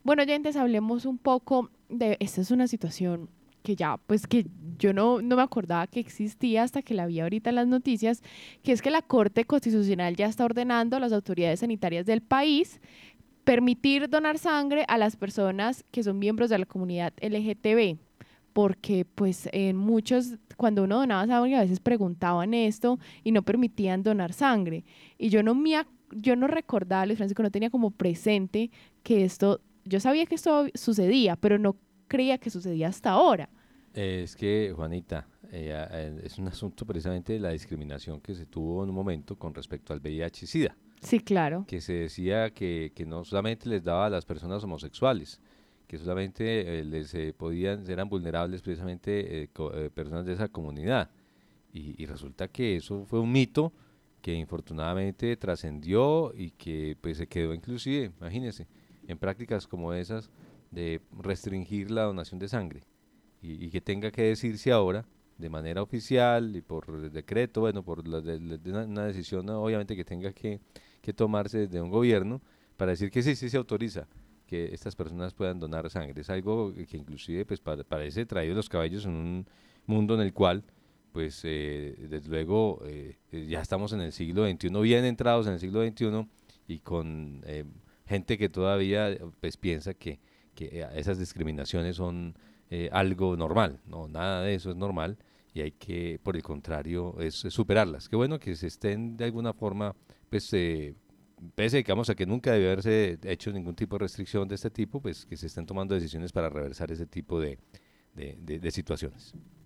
Bueno, oyentes, hablemos un poco de, esta es una situación que ya, pues que yo no me acordaba que existía hasta que la vi ahorita en las noticias, que es que la Corte Constitucional ya está ordenando a las autoridades sanitarias del país permitir donar sangre a las personas que son miembros de la comunidad LGTB, porque pues en muchos, cuando uno donaba sangre a veces preguntaban esto y no permitían donar sangre. Y yo no recordaba, Luis Francisco, no tenía como presente que esto, yo sabía que esto sucedía, pero no creía que sucedía hasta ahora. Es que, Juanita, es un asunto precisamente de la discriminación que se tuvo en un momento con respecto al VIH y SIDA, Sí, claro. que se decía que no solamente les daba a las personas homosexuales, que solamente eran vulnerables precisamente personas de esa comunidad. Y resulta que eso fue un mito que infortunadamente trascendió y que pues se quedó inclusive, imagínense, en prácticas como esas de restringir la donación de sangre y que tenga que decirse ahora de manera oficial y por decreto, bueno, por una decisión, ¿no? Obviamente que tenga que tomarse desde un gobierno para decir que sí, sí se autoriza que estas personas puedan donar sangre. Es algo que inclusive pues parece traído de los caballos en un mundo en el cual pues desde luego ya estamos en el siglo XXI, bien entrados en el siglo XXI y con gente que todavía pues piensa que esas discriminaciones son algo normal. No, nada de eso es normal y hay que, por el contrario, es superarlas. Qué bueno que se estén de alguna forma, pues, pese digamos a que nunca debió haberse hecho ningún tipo de restricción de este tipo, pues que se estén tomando decisiones para reversar ese tipo de situaciones.